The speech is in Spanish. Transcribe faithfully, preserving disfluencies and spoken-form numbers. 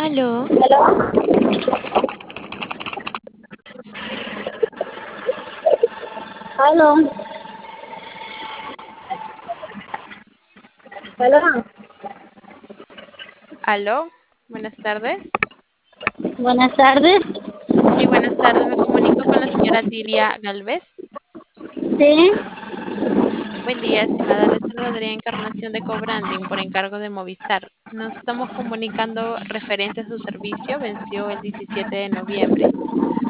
Aló, Aló, aló, aló, buenas tardes. buenas tardes. Sí, buenas tardes, me comunico con la señora Dilia Galvez. Sí, Buen día, estimada. Le saluda Adriana Encarnación de Cobranding por encargo de Movistar. Nos estamos comunicando referente a su servicio, venció el diecisiete de noviembre.